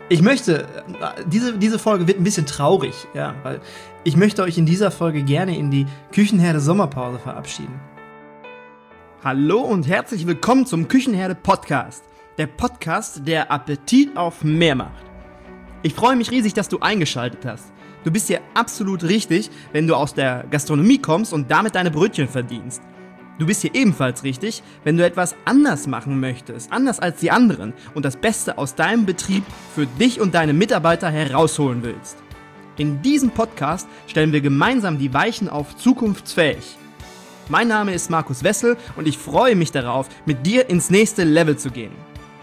Diese Folge wird ein bisschen traurig, ja, weil ich möchte euch in dieser Folge gerne in die Küchenherde Sommerpause verabschieden. Hallo und herzlich willkommen zum Küchenherde Podcast. Der Podcast, der Appetit auf mehr macht. Ich freue mich riesig, dass du eingeschaltet hast. Du bist hier absolut richtig, wenn du aus der Gastronomie kommst und damit deine Brötchen verdienst. Du bist hier ebenfalls richtig, wenn du etwas anders machen möchtest, anders als die anderen und das Beste aus deinem Betrieb für dich und deine Mitarbeiter herausholen willst. In diesem Podcast stellen wir gemeinsam die Weichen auf zukunftsfähig. Mein Name ist Markus Wessel und ich freue mich darauf, mit dir ins nächste Level zu gehen.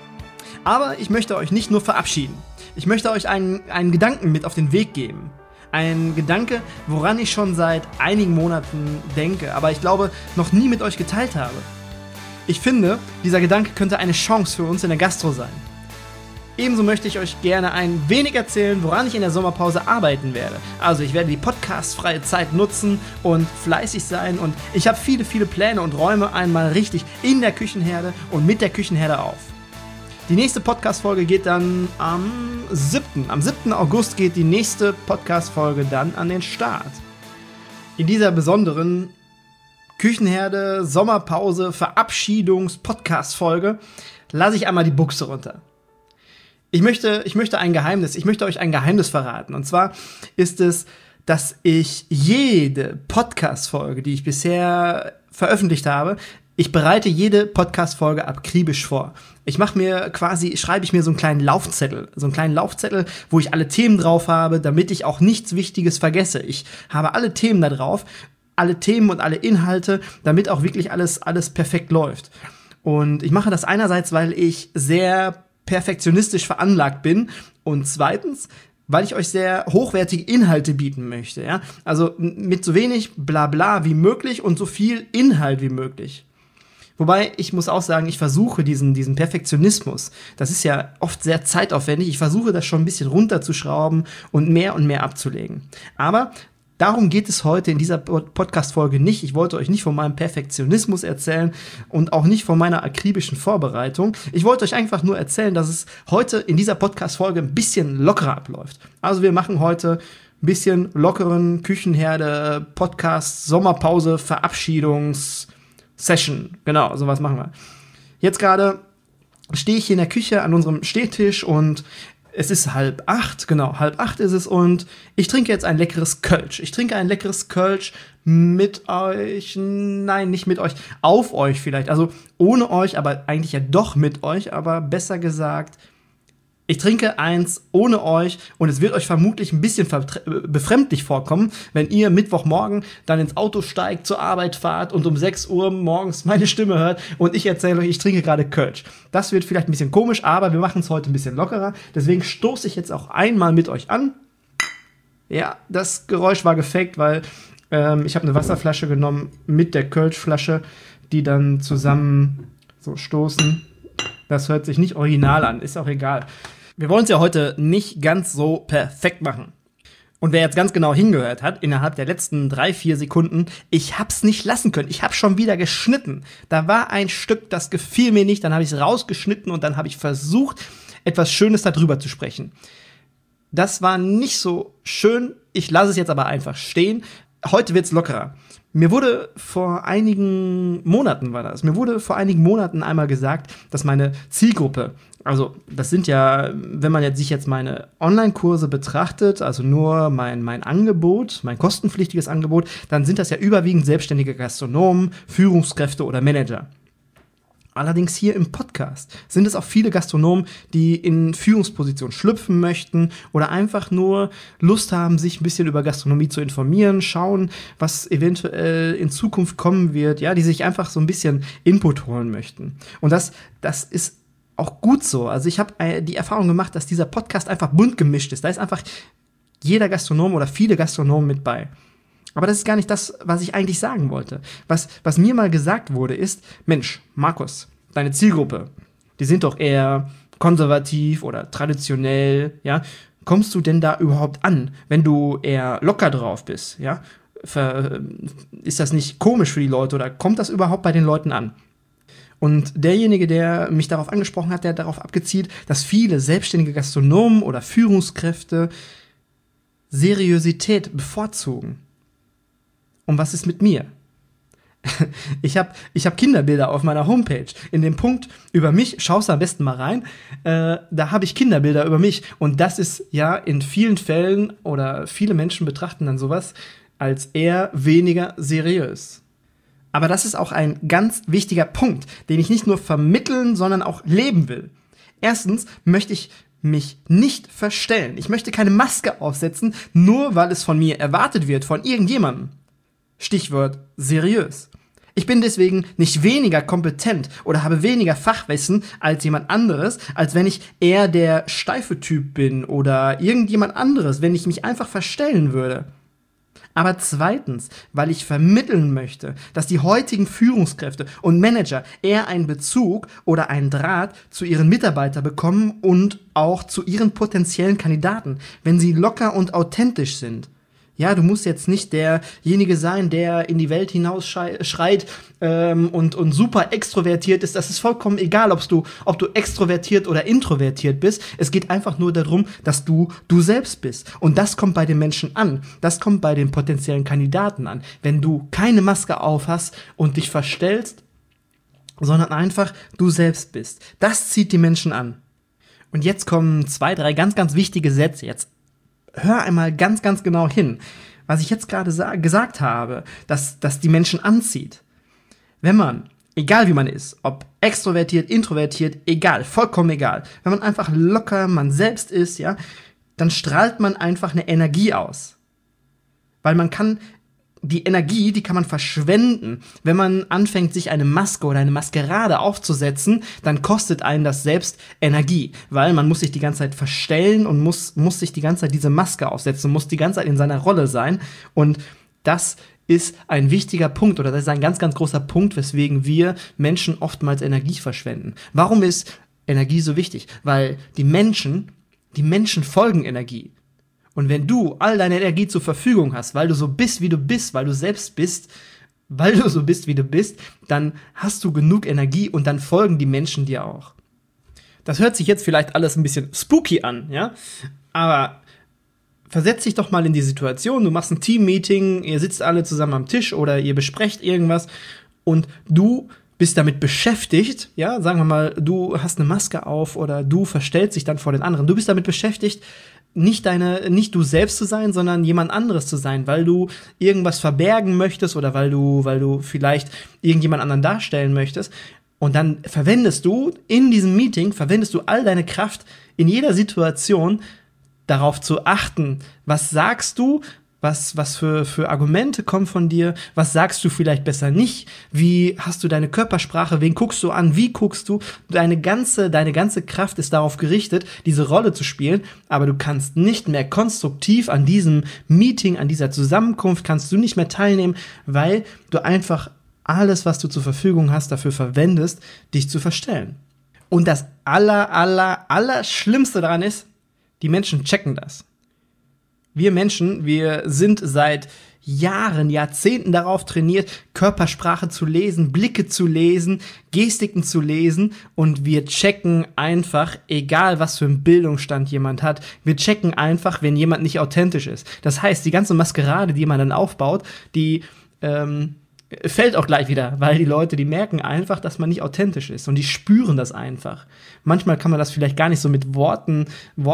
Aber ich möchte euch nicht nur verabschieden. Ich möchte euch einen Gedanken mit auf den Weg geben. Ein Gedanke, woran ich schon seit einigen Monaten denke, aber ich glaube, noch nie mit euch geteilt habe. Ich finde, dieser Gedanke könnte eine Chance für uns in der Gastro sein. Ebenso möchte ich euch gerne ein wenig erzählen, woran ich in der Sommerpause arbeiten werde. Also ich werde die podcastfreie Zeit nutzen und fleißig sein und ich habe viele, viele Pläne und räume einmal richtig in der Küchenherde und mit der Küchenherde auf. Die nächste Podcast-Folge geht dann am 7. August geht die nächste Podcast-Folge dann an den Start. In dieser besonderen Küchenherde, Sommerpause, Verabschiedungs-Podcast-Folge lasse ich einmal die Buchse runter. Ich möchte euch ein Geheimnis verraten. Und zwar ist es, dass ich jede Podcast-Folge, die ich bisher veröffentlicht habe, ich bereite jede Podcast-Folge akribisch vor. Schreibe ich mir so einen kleinen Laufzettel, wo ich alle Themen drauf habe, damit ich auch nichts Wichtiges vergesse. Ich habe alle Themen da drauf, alle Themen und alle Inhalte, damit auch wirklich alles perfekt läuft. Und ich mache das einerseits, weil ich sehr perfektionistisch veranlagt bin und zweitens, weil ich euch sehr hochwertige Inhalte bieten möchte. Ja? Also mit so wenig Blabla wie möglich und so viel Inhalt wie möglich. Wobei, ich muss auch sagen, ich versuche diesen Perfektionismus, das ist ja oft sehr zeitaufwendig, ich versuche das schon ein bisschen runterzuschrauben und mehr abzulegen. Aber darum geht es heute in dieser Podcast-Folge nicht. Ich wollte euch nicht von meinem Perfektionismus erzählen und auch nicht von meiner akribischen Vorbereitung. Ich wollte euch einfach nur erzählen, dass es heute in dieser Podcast-Folge ein bisschen lockerer abläuft. Also wir machen heute ein bisschen lockeren Küchenherde, Podcast, Sommerpause, Verabschiedungs-Session. Genau, sowas machen wir. Jetzt gerade stehe ich hier in der Küche an unserem Stehtisch und es ist 7:30, genau, 7:30 ist es und ich trinke jetzt ein leckeres Kölsch. Ich trinke ein leckeres Kölsch mit euch, nein, nicht mit euch, auf euch vielleicht, also ohne euch, aber eigentlich ja doch mit euch, aber besser gesagt, ich trinke eins ohne euch und es wird euch vermutlich ein bisschen befremdlich vorkommen, wenn ihr Mittwochmorgen dann ins Auto steigt, zur Arbeit fahrt und um 6 Uhr morgens meine Stimme hört und ich erzähle euch, ich trinke gerade Kölsch. Das wird vielleicht ein bisschen komisch, aber wir machen es heute ein bisschen lockerer. Deswegen stoße ich jetzt auch einmal mit euch an. Ja, das Geräusch war gefaked, weil ich habe eine Wasserflasche genommen mit der Kölschflasche, die dann zusammen so stoßen. Das hört sich nicht original an, ist auch egal. Wir wollen es ja heute nicht ganz so perfekt machen. Und wer jetzt ganz genau hingehört hat, innerhalb der letzten 3-4 Sekunden, ich hab's nicht lassen können. Ich hab schon wieder geschnitten. Da war ein Stück, das gefiel mir nicht, dann habe ich es rausgeschnitten und dann habe ich versucht, etwas Schönes darüber zu sprechen. Das war nicht so schön, ich lasse es jetzt aber einfach stehen. Heute wird's lockerer. Mir wurde vor einigen Monaten einmal gesagt, dass meine Zielgruppe, also das sind ja, wenn man sich jetzt meine Online-Kurse betrachtet, also nur mein Angebot, mein kostenpflichtiges Angebot, dann sind das ja überwiegend selbstständige Gastronomen, Führungskräfte oder Manager. Allerdings hier im Podcast sind es auch viele Gastronomen, die in Führungspositionen schlüpfen möchten oder einfach nur Lust haben, sich ein bisschen über Gastronomie zu informieren, schauen, was eventuell in Zukunft kommen wird, ja, die sich einfach so ein bisschen Input holen möchten. Und das ist auch gut so. Also ich habe die Erfahrung gemacht, dass dieser Podcast einfach bunt gemischt ist. Da ist einfach jeder Gastronom oder viele Gastronomen mit bei. Aber das ist gar nicht das, was ich eigentlich sagen wollte. Was mir mal gesagt wurde, ist, Mensch, Markus, deine Zielgruppe, die sind doch eher konservativ oder traditionell, ja? Kommst du denn da überhaupt an, wenn du eher locker drauf bist, ja? Ist das nicht komisch für die Leute oder kommt das überhaupt bei den Leuten an? Und derjenige, der mich darauf angesprochen hat, der hat darauf abgezielt, dass viele selbstständige Gastronomen oder Führungskräfte Seriosität bevorzugen. Und was ist mit mir? Ich hab Kinderbilder auf meiner Homepage. In dem Punkt über mich, schaust du am besten mal rein, da habe ich Kinderbilder über mich. Und das ist ja in vielen Fällen, oder viele Menschen betrachten dann sowas als eher weniger seriös. Aber das ist auch ein ganz wichtiger Punkt, den ich nicht nur vermitteln, sondern auch leben will. Erstens möchte ich mich nicht verstellen. Ich möchte keine Maske aufsetzen, nur weil es von mir erwartet wird, von irgendjemandem. Stichwort seriös. Ich bin deswegen nicht weniger kompetent oder habe weniger Fachwissen als jemand anderes, als wenn ich eher der steife Typ bin oder irgendjemand anderes, wenn ich mich einfach verstellen würde. Aber zweitens, weil ich vermitteln möchte, dass die heutigen Führungskräfte und Manager eher einen Bezug oder einen Draht zu ihren Mitarbeitern bekommen und auch zu ihren potenziellen Kandidaten, wenn sie locker und authentisch sind. Ja, du musst jetzt nicht derjenige sein, der in die Welt hinaus schreit und super extrovertiert ist. Das ist vollkommen egal, ob du extrovertiert oder introvertiert bist. Es geht einfach nur darum, dass du selbst bist. Und das kommt bei den Menschen an. Das kommt bei den potenziellen Kandidaten an. Wenn du keine Maske auf hast und dich verstellst, sondern einfach du selbst bist. Das zieht die Menschen an. Und jetzt kommen 2, 3 ganz, ganz wichtige Sätze. Jetzt hör einmal ganz, ganz genau hin, was ich jetzt gerade gesagt habe, dass die Menschen anzieht. Wenn man, egal wie man ist, ob extrovertiert, introvertiert, egal, vollkommen egal, wenn man einfach locker man selbst ist, ja, dann strahlt man einfach eine Energie aus. Weil man kann die Energie, die kann man verschwenden. Wenn man anfängt, sich eine Maske oder eine Maskerade aufzusetzen, dann kostet einen das selbst Energie, weil man muss sich die ganze Zeit verstellen und muss sich die ganze Zeit diese Maske aufsetzen, muss die ganze Zeit in seiner Rolle sein. Und das ist ein wichtiger Punkt, oder das ist ein ganz, ganz großer Punkt, weswegen wir Menschen oftmals Energie verschwenden. Warum ist Energie so wichtig? Weil die Menschen folgen Energie. Und wenn du all deine Energie zur Verfügung hast, weil du so bist, wie du bist, weil du selbst bist, weil du so bist, wie du bist, dann hast du genug Energie und dann folgen die Menschen dir auch. Das hört sich jetzt vielleicht alles ein bisschen spooky an, ja? Aber versetz dich doch mal in die Situation, du machst ein Team-Meeting, ihr sitzt alle zusammen am Tisch oder ihr besprecht irgendwas und du bist damit beschäftigt, ja, sagen wir mal, du hast eine Maske auf oder du verstellst dich dann vor den anderen. Du bist damit beschäftigt, nicht du selbst zu sein, sondern jemand anderes zu sein, weil du irgendwas verbergen möchtest oder weil du vielleicht irgendjemand anderen darstellen möchtest. Und dann verwendest du in diesem Meeting, all deine Kraft in jeder Situation darauf zu achten, was sagst du, was für Argumente kommen von dir, was sagst du vielleicht besser nicht, wie hast du deine Körpersprache, wen guckst du an, wie guckst du, deine ganze Kraft ist darauf gerichtet, diese Rolle zu spielen, aber du kannst nicht mehr konstruktiv an diesem Meeting, an dieser Zusammenkunft, kannst du nicht mehr teilnehmen, weil du einfach alles, was du zur Verfügung hast, dafür verwendest, dich zu verstellen. Und das Allerschlimmste daran ist, die Menschen checken das. Wir Menschen, wir sind seit Jahren, Jahrzehnten darauf trainiert, Körpersprache zu lesen, Blicke zu lesen, Gestiken zu lesen und wir checken einfach, egal was für einen Bildungsstand jemand hat, wir checken einfach, wenn jemand nicht authentisch ist. Das heißt, die ganze Maskerade, die man dann aufbaut, die fällt auch gleich wieder, weil die Leute, die merken einfach, dass man nicht authentisch ist und die spüren das einfach. Manchmal kann man das vielleicht gar nicht so mit Worten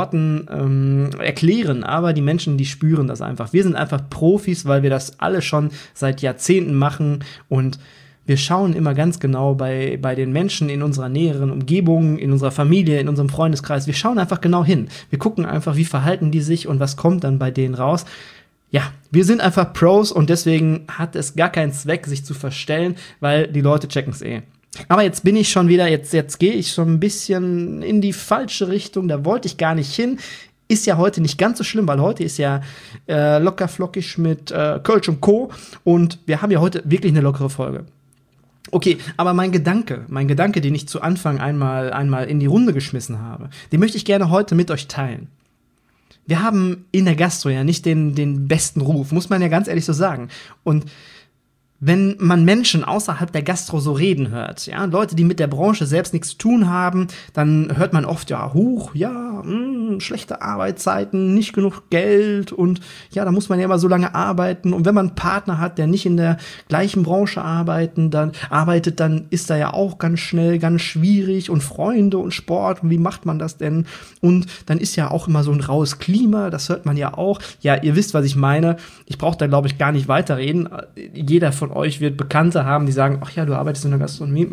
erklären, aber die Menschen, die spüren das einfach. Wir sind einfach Profis, weil wir das alle schon seit Jahrzehnten machen und wir schauen immer ganz genau bei den Menschen in unserer näheren Umgebung, in unserer Familie, in unserem Freundeskreis. Wir schauen einfach genau hin. Wir gucken einfach, wie verhalten die sich und was kommt dann bei denen raus. Ja, wir sind einfach Pros und deswegen hat es gar keinen Zweck, sich zu verstellen, weil die Leute checken es eh. Aber jetzt bin ich schon wieder, jetzt gehe ich schon ein bisschen in die falsche Richtung, da wollte ich gar nicht hin. Ist ja heute nicht ganz so schlimm, weil heute ist ja locker flockig mit Kölsch und Co. Und wir haben ja heute wirklich eine lockere Folge. Okay, aber mein Gedanke, den ich zu Anfang einmal in die Runde geschmissen habe, den möchte ich gerne heute mit euch teilen. Wir haben in der Gastro ja nicht den besten Ruf, muss man ja ganz ehrlich so sagen. Und Wenn man Menschen außerhalb der Gastro so reden hört, ja, Leute, die mit der Branche selbst nichts zu tun haben, dann hört man oft, schlechte Arbeitszeiten, nicht genug Geld und ja, da muss man ja immer so lange arbeiten und wenn man einen Partner hat, der nicht in der gleichen Branche arbeitet, dann ist da ja auch ganz schnell ganz schwierig und Freunde und Sport und wie macht man das denn? Und dann ist ja auch immer so ein raues Klima, das hört man ja auch. Ja, ihr wisst, was ich meine. Ich brauche da, glaube ich, gar nicht weiterreden. Jeder von euch wird Bekannte haben, die sagen, ach ja, du arbeitest in der Gastronomie.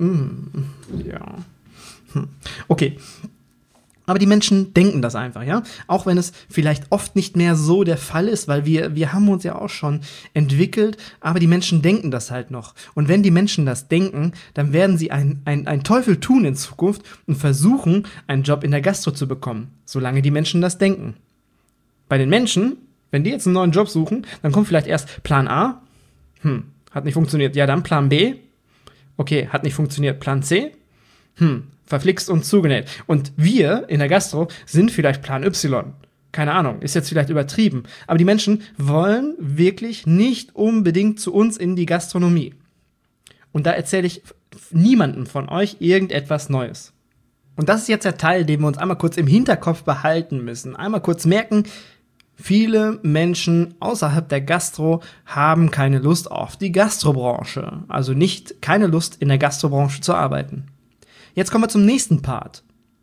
Okay. Aber die Menschen denken das einfach, ja. Auch wenn es vielleicht oft nicht mehr so der Fall ist, weil wir haben uns ja auch schon entwickelt, aber die Menschen denken das halt noch. Und wenn die Menschen das denken, dann werden sie einen Teufel tun in Zukunft und versuchen, einen Job in der Gastro zu bekommen, solange die Menschen das denken. Bei den Menschen, wenn die jetzt einen neuen Job suchen, dann kommt vielleicht erst Plan A, hat nicht funktioniert. Ja, dann Plan B. Okay, hat nicht funktioniert. Plan C. Verflixt und zugenäht. Und wir in der Gastro sind vielleicht Plan Y. Keine Ahnung, ist jetzt vielleicht übertrieben. Aber die Menschen wollen wirklich nicht unbedingt zu uns in die Gastronomie. Und da erzähle ich niemandem von euch irgendetwas Neues. Und das ist jetzt der Teil, den wir uns einmal kurz im Hinterkopf behalten müssen. Einmal kurz merken, viele Menschen außerhalb der Gastro haben keine Lust auf die Gastrobranche. Also keine Lust, in der Gastrobranche zu arbeiten. Jetzt kommen wir zum nächsten Part.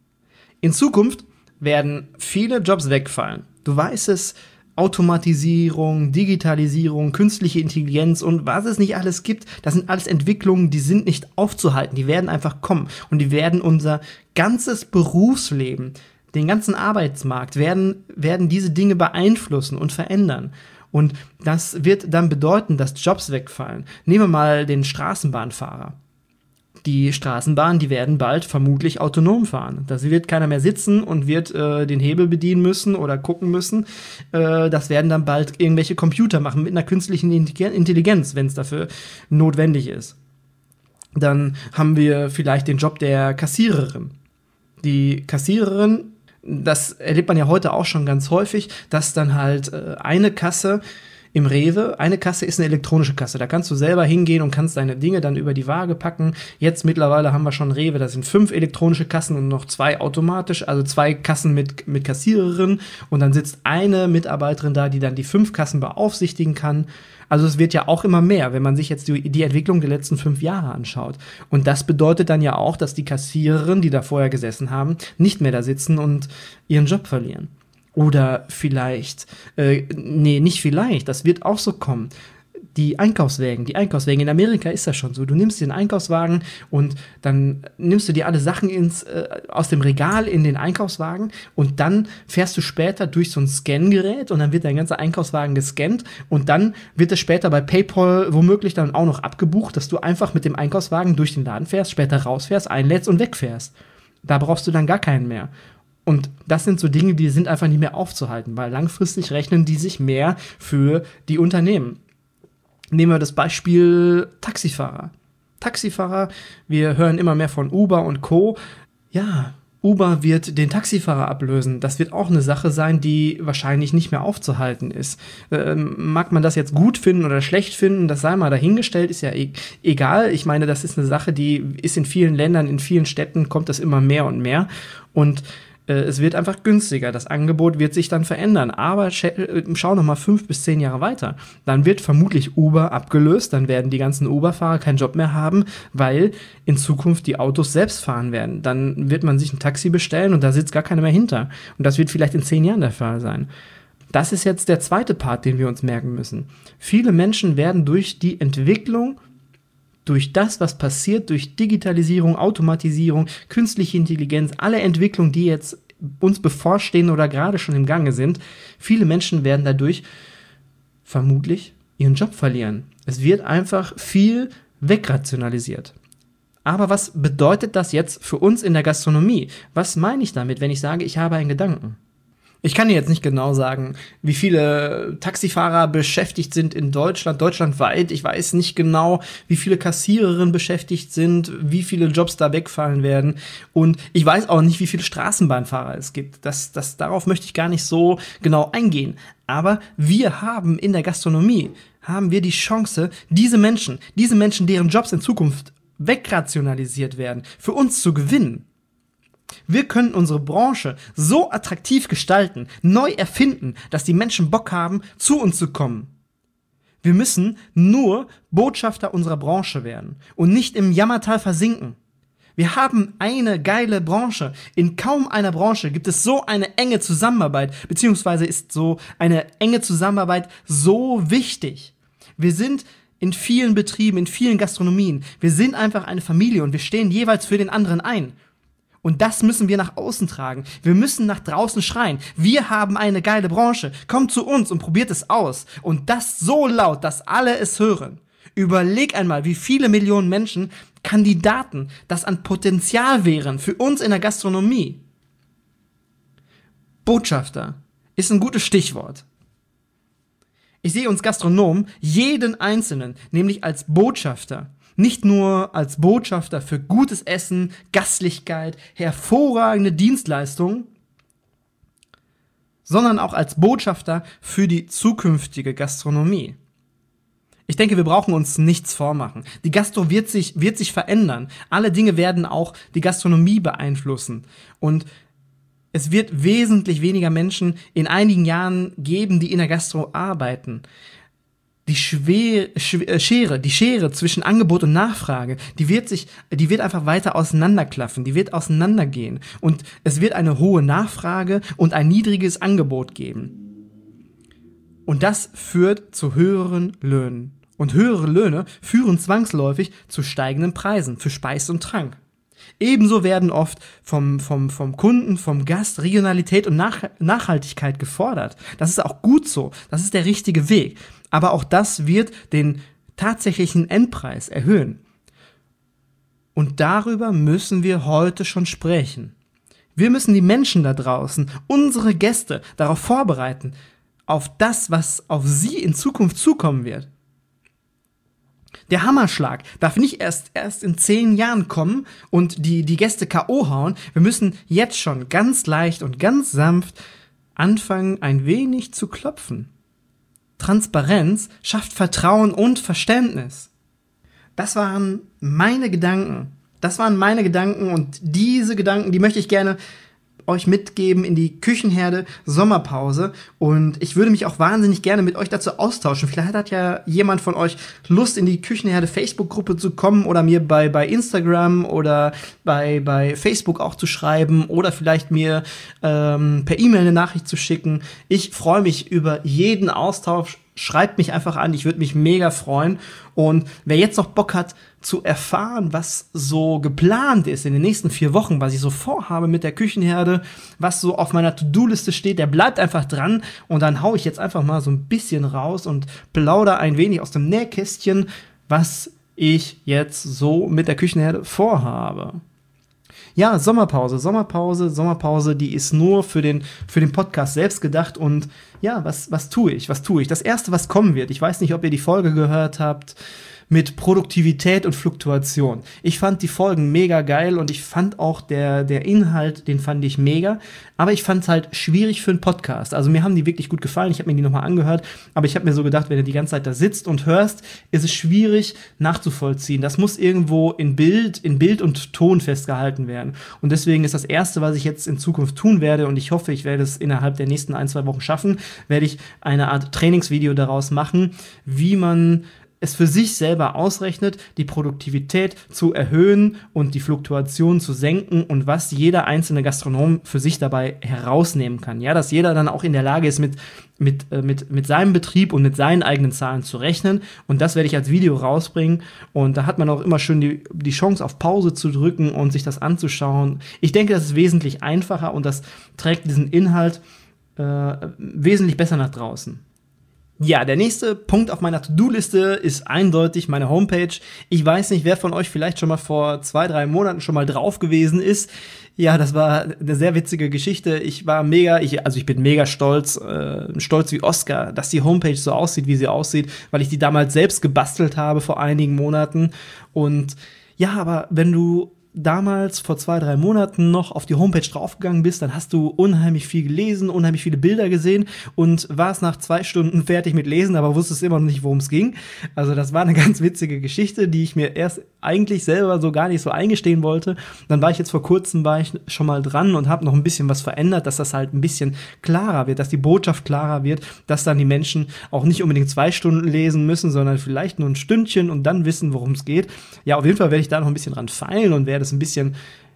In Zukunft werden viele Jobs wegfallen. Du weißt es, Automatisierung, Digitalisierung, künstliche Intelligenz und was es nicht alles gibt, das sind alles Entwicklungen, die sind nicht aufzuhalten. Die werden einfach kommen und die werden unser ganzes Berufsleben, den ganzen Arbeitsmarkt werden diese Dinge beeinflussen und verändern. Und das wird dann bedeuten, dass Jobs wegfallen. Nehmen wir mal den Straßenbahnfahrer. Die Straßenbahnen, die werden bald vermutlich autonom fahren. Da wird keiner mehr sitzen und wird den Hebel bedienen müssen oder gucken müssen. Das werden dann bald irgendwelche Computer machen mit einer künstlichen Intelligenz, wenn es dafür notwendig ist. Dann haben wir vielleicht den Job der Kassiererin. Die Kassiererin, das erlebt man ja heute auch schon ganz häufig, dass dann halt eine Kasse im Rewe, eine Kasse ist eine elektronische Kasse. Da kannst du selber hingehen und kannst deine Dinge dann über die Waage packen. Jetzt mittlerweile haben wir schon Rewe, da sind 5 elektronische Kassen und noch 2 automatisch, also 2 Kassen mit Kassiererin und dann sitzt eine Mitarbeiterin da, die dann die 5 Kassen beaufsichtigen kann. Also es wird ja auch immer mehr, wenn man sich jetzt die Entwicklung der letzten 5 Jahre anschaut. Und das bedeutet dann ja auch, dass die Kassiererinnen, die da vorher gesessen haben, nicht mehr da sitzen und ihren Job verlieren. Oder vielleicht, nicht vielleicht, das wird auch so kommen. Die Einkaufswägen in Amerika ist das schon so. Du nimmst den Einkaufswagen und dann nimmst du dir alle Sachen aus dem Regal in den Einkaufswagen und dann fährst du später durch so ein Scangerät und dann wird dein ganzer Einkaufswagen gescannt und dann wird es später bei PayPal womöglich dann auch noch abgebucht, dass du einfach mit dem Einkaufswagen durch den Laden fährst, später rausfährst, einlädst und wegfährst. Da brauchst du dann gar keinen mehr. Und das sind so Dinge, die sind einfach nicht mehr aufzuhalten, weil langfristig rechnen die sich mehr für die Unternehmen. Nehmen wir das Beispiel Taxifahrer. Wir hören immer mehr von Uber und Co. Ja, Uber wird den Taxifahrer ablösen. Das wird auch eine Sache sein, die wahrscheinlich nicht mehr aufzuhalten ist. Mag man das jetzt gut finden oder schlecht finden, das sei mal dahingestellt, ist ja egal. Ich meine, das ist eine Sache, die ist in vielen Ländern, in vielen Städten kommt das immer mehr und mehr. Und es wird einfach günstiger. Das Angebot wird sich dann verändern. Aber schau noch mal 5 bis 10 Jahre weiter. Dann wird vermutlich Uber abgelöst. Dann werden die ganzen Uber-Fahrer keinen Job mehr haben, weil in Zukunft die Autos selbst fahren werden. Dann wird man sich ein Taxi bestellen und da sitzt gar keiner mehr hinter. Und das wird vielleicht in 10 Jahren der Fall sein. Das ist jetzt der zweite Part, den wir uns merken müssen. Viele Menschen werden durch die Entwicklung, durch das, was passiert, durch Digitalisierung, Automatisierung, künstliche Intelligenz, alle Entwicklungen, die jetzt uns bevorstehen oder gerade schon im Gange sind, viele Menschen werden dadurch vermutlich ihren Job verlieren. Es wird einfach viel wegrationalisiert. Aber was bedeutet das jetzt für uns in der Gastronomie? Was meine ich damit, wenn ich sage, ich habe einen Gedanken? Ich kann dir jetzt nicht genau sagen, wie viele Taxifahrer beschäftigt sind in Deutschland, deutschlandweit. Ich weiß nicht genau, wie viele Kassiererinnen beschäftigt sind, wie viele Jobs da wegfallen werden. Und ich weiß auch nicht, wie viele Straßenbahnfahrer es gibt. Darauf möchte ich gar nicht so genau eingehen. Aber wir haben in der Gastronomie, haben wir die Chance, diese Menschen, deren Jobs in Zukunft wegrationalisiert werden, für uns zu gewinnen. Wir können unsere Branche so attraktiv gestalten, neu erfinden, dass die Menschen Bock haben, zu uns zu kommen. Wir müssen nur Botschafter unserer Branche werden und nicht im Jammertal versinken. Wir haben eine geile Branche. In kaum einer Branche gibt es so eine enge Zusammenarbeit, beziehungsweise ist so eine enge Zusammenarbeit so wichtig. Wir sind in vielen Betrieben, in vielen Gastronomien, wir sind einfach eine Familie und wir stehen jeweils für den anderen ein. Und das müssen wir nach außen tragen. Wir müssen nach draußen schreien. Wir haben eine geile Branche. Kommt zu uns und probiert es aus. Und das so laut, dass alle es hören. Überleg einmal, wie viele Millionen Menschen Kandidaten das an Potenzial wären für uns in der Gastronomie. Botschafter ist ein gutes Stichwort. Ich sehe uns Gastronomen, jeden Einzelnen, nämlich als Botschafter. Nicht nur als Botschafter für gutes Essen, Gastlichkeit, hervorragende Dienstleistungen, sondern auch als Botschafter für die zukünftige Gastronomie. Ich denke, wir brauchen uns nichts vormachen. Die Gastro wird sich verändern. Alle Dinge werden auch die Gastronomie beeinflussen. Und es wird wesentlich weniger Menschen in einigen Jahren geben, die in der Gastro arbeiten. Die Schere zwischen Angebot und Nachfrage, die wird einfach weiter auseinanderklaffen, die wird auseinandergehen. Und es wird eine hohe Nachfrage und ein niedriges Angebot geben. Und das führt zu höheren Löhnen. Und höhere Löhne führen zwangsläufig zu steigenden Preisen für Speise und Trank. Ebenso werden oft vom Kunden, vom Gast Regionalität und Nachhaltigkeit gefordert. Das ist auch gut so. Das ist der richtige Weg. Aber auch das wird den tatsächlichen Endpreis erhöhen. Und darüber müssen wir heute schon sprechen. Wir müssen die Menschen da draußen, unsere Gäste, darauf vorbereiten, auf das, was auf sie in Zukunft zukommen wird. Der Hammerschlag darf nicht erst in 10 Jahren kommen und die Gäste K.O. hauen. Wir müssen jetzt schon ganz leicht und ganz sanft anfangen, ein wenig zu klopfen. Transparenz schafft Vertrauen und Verständnis. Das waren meine Gedanken. Und diese Gedanken, die möchte ich gerne euch mitgeben in die Küchenherde Sommerpause. Und ich würde mich auch wahnsinnig gerne mit euch dazu austauschen. Vielleicht hat ja jemand von euch Lust, in die Küchenherde Facebook-Gruppe zu kommen oder mir bei Instagram oder bei Facebook auch zu schreiben oder vielleicht mir per E-Mail eine Nachricht zu schicken. Ich freue mich über jeden Austausch. Schreibt mich einfach an, ich würde mich mega freuen. Und wer jetzt noch Bock hat zu erfahren, was so geplant ist in den nächsten 4 Wochen, was ich so vorhabe mit der Küchenherde, was so auf meiner To-Do-Liste steht, der bleibt einfach dran. Und dann hau ich jetzt einfach mal so ein bisschen raus und plaudere ein wenig aus dem Nähkästchen, was ich jetzt so mit der Küchenherde vorhabe. Ja, Sommerpause, die ist nur für den Podcast selbst gedacht. Und ja, was tue ich? Das Erste, was kommen wird, ich weiß nicht, ob ihr die Folge gehört habt, mit Produktivität und Fluktuation. Ich fand die Folgen mega geil und ich fand auch der Inhalt, den fand ich mega, aber ich fand es halt schwierig für einen Podcast. Also mir haben die wirklich gut gefallen, ich habe mir die nochmal angehört, aber ich habe mir so gedacht, wenn du die ganze Zeit da sitzt und hörst, ist es schwierig nachzuvollziehen. Das muss irgendwo in Bild und Ton festgehalten werden. Und deswegen ist das Erste, was ich jetzt in Zukunft tun werde, und ich hoffe, ich werde es innerhalb der nächsten 1-2 Wochen schaffen, werde ich eine Art Trainingsvideo daraus machen, wie man es für sich selber ausrechnet, die Produktivität zu erhöhen und die Fluktuation zu senken und was jeder einzelne Gastronom für sich dabei herausnehmen kann. Ja, dass jeder dann auch in der Lage ist, mit seinem Betrieb und mit seinen eigenen Zahlen zu rechnen. Und das werde ich als Video rausbringen. Und da hat man auch immer schön die Chance, auf Pause zu drücken und sich das anzuschauen. Ich denke, das ist wesentlich einfacher und das trägt diesen Inhalt wesentlich besser nach draußen. Ja, der nächste Punkt auf meiner To-Do-Liste ist eindeutig meine Homepage. Ich weiß nicht, wer von euch vielleicht schon mal vor 2-3 Monaten schon mal drauf gewesen ist. Ja, das war eine sehr witzige Geschichte. Ich bin mega stolz wie Oscar, dass die Homepage so aussieht, wie sie aussieht, weil ich die damals selbst gebastelt habe vor einigen Monaten. Und ja, aber wenn du damals vor 2-3 Monaten noch auf die Homepage draufgegangen bist, dann hast du unheimlich viel gelesen, unheimlich viele Bilder gesehen und warst nach 2 Stunden fertig mit Lesen, aber wusstest immer noch nicht, worum es ging. Also das war eine ganz witzige Geschichte, die ich mir erst eigentlich selber so gar nicht so eingestehen wollte. Dann war ich schon mal dran und habe noch ein bisschen was verändert, dass das halt ein bisschen klarer wird, dass die Botschaft klarer wird, dass dann die Menschen auch nicht unbedingt 2 Stunden lesen müssen, sondern vielleicht nur ein Stündchen und dann wissen, worum es geht. Ja, auf jeden Fall werde ich da noch ein bisschen dran feilen und werde es ein bisschen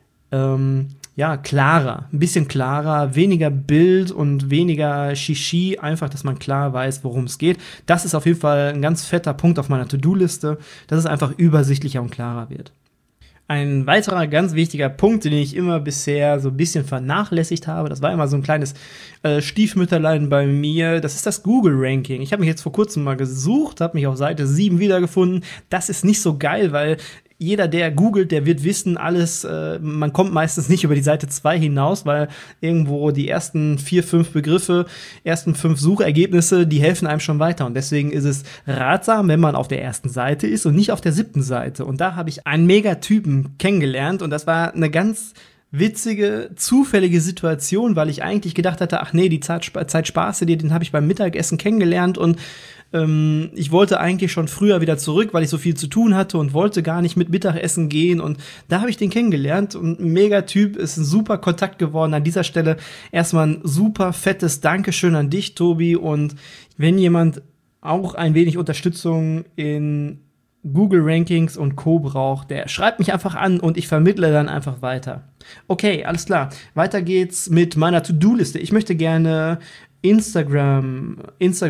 klarer, ein bisschen klarer, weniger Bild und weniger Shishi, einfach, dass man klar weiß, worum es geht. Das ist auf jeden Fall ein ganz fetter Punkt auf meiner To-Do-Liste, dass es einfach übersichtlicher und klarer wird. Ein weiterer ganz wichtiger Punkt, den ich immer bisher so ein bisschen vernachlässigt habe, das war immer so ein kleines Stiefmütterlein bei mir, das ist das Google-Ranking. Ich habe mich jetzt vor kurzem mal gesucht, habe mich auf Seite 7 wiedergefunden. Das ist nicht so geil, weil jeder, der googelt, der wird wissen, man kommt meistens nicht über die Seite 2 hinaus, weil irgendwo die ersten 4-5 Begriffe, ersten 5 Suchergebnisse, die helfen einem schon weiter. Und deswegen ist es ratsam, wenn man auf der ersten Seite ist und nicht auf der 7. Seite. Und da habe ich einen Megatypen kennengelernt und das war eine ganz witzige, zufällige Situation, weil ich eigentlich gedacht hatte, ach nee, die Zeitspaß, den habe ich beim Mittagessen kennengelernt und ich wollte eigentlich schon früher wieder zurück, weil ich so viel zu tun hatte und wollte gar nicht mit Mittagessen gehen und da habe ich den kennengelernt und ein Megatyp, ist ein super Kontakt geworden. An dieser Stelle erstmal ein super fettes Dankeschön an dich, Tobi, und wenn jemand auch ein wenig Unterstützung in Google Rankings und Co. braucht, der schreibt mich einfach an und ich vermittle dann einfach weiter. Okay, alles klar. Weiter geht's mit meiner To-Do-Liste. Ich möchte gerne Instagram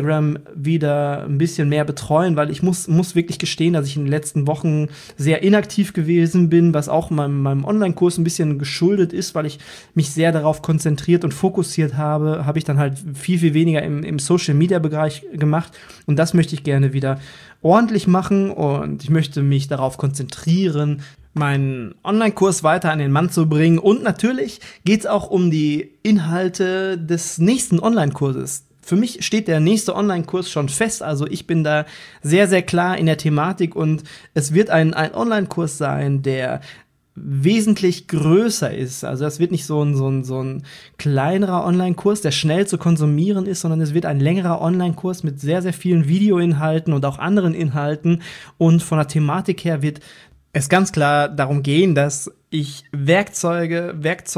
wieder ein bisschen mehr betreuen, weil ich muss wirklich gestehen, dass ich in den letzten Wochen sehr inaktiv gewesen bin, was auch meinem Online-Kurs ein bisschen geschuldet ist, weil ich mich sehr darauf konzentriert und fokussiert habe ich dann halt viel, viel weniger im Social-Media-Bereich gemacht und das möchte ich gerne wieder ordentlich machen und ich möchte mich darauf konzentrieren, meinen Online-Kurs weiter an den Mann zu bringen. Und natürlich geht es auch um die Inhalte des nächsten Online-Kurses. Für mich steht der nächste Online-Kurs schon fest. Also ich bin da sehr, sehr klar in der Thematik und es wird ein Online-Kurs sein, der wesentlich größer ist. Also das wird nicht so ein kleinerer Online-Kurs, der schnell zu konsumieren ist, sondern es wird ein längerer Online-Kurs mit sehr, sehr vielen Videoinhalten und auch anderen Inhalten. Und von der Thematik her wird es ganz klar darum gehen, dass ich Werkzeuge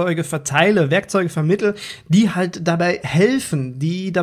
vermittle, die halt dabei helfen,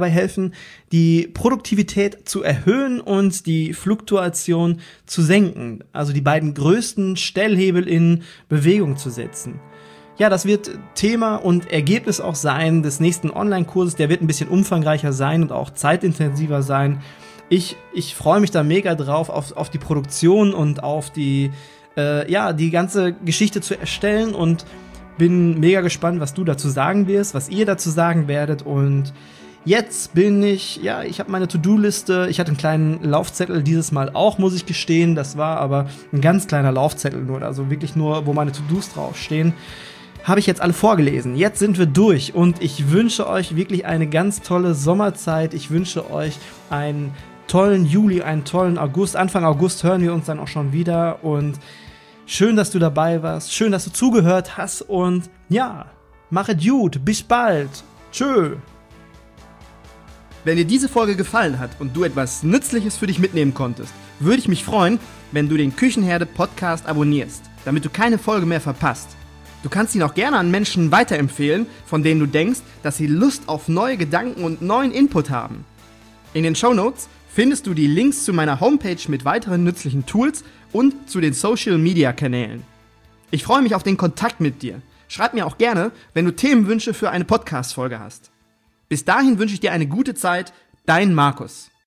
die Produktivität zu erhöhen und die Fluktuation zu senken. Also die beiden größten Stellhebel in Bewegung zu setzen. Ja, das wird Thema und Ergebnis auch sein des nächsten Online-Kurses. Der wird ein bisschen umfangreicher sein und auch zeitintensiver sein. Ich freue mich da mega drauf, auf die Produktion und auf die ganze Geschichte zu erstellen und bin mega gespannt, was du dazu sagen wirst, was ihr dazu sagen werdet. Und jetzt ich habe meine To-Do-Liste, ich hatte einen kleinen Laufzettel dieses Mal auch, muss ich gestehen, das war aber ein ganz kleiner Laufzettel nur, also wirklich nur, wo meine To-Dos draufstehen. Habe ich jetzt alle vorgelesen. Jetzt sind wir durch und ich wünsche euch wirklich eine ganz tolle Sommerzeit. Ich wünsche euch einen tollen Juli, einen tollen August. Anfang August hören wir uns dann auch schon wieder und schön, dass du dabei warst. Schön, dass du zugehört hast und ja, mach es gut. Bis bald. Tschö. Wenn dir diese Folge gefallen hat und du etwas Nützliches für dich mitnehmen konntest, würde ich mich freuen, wenn du den Küchenherde Podcast abonnierst, damit du keine Folge mehr verpasst. Du kannst ihn auch gerne an Menschen weiterempfehlen, von denen du denkst, dass sie Lust auf neue Gedanken und neuen Input haben. In den Shownotes findest du die Links zu meiner Homepage mit weiteren nützlichen Tools und zu den Social-Media-Kanälen. Ich freue mich auf den Kontakt mit dir. Schreib mir auch gerne, wenn du Themenwünsche für eine Podcast-Folge hast. Bis dahin wünsche ich dir eine gute Zeit, dein Markus.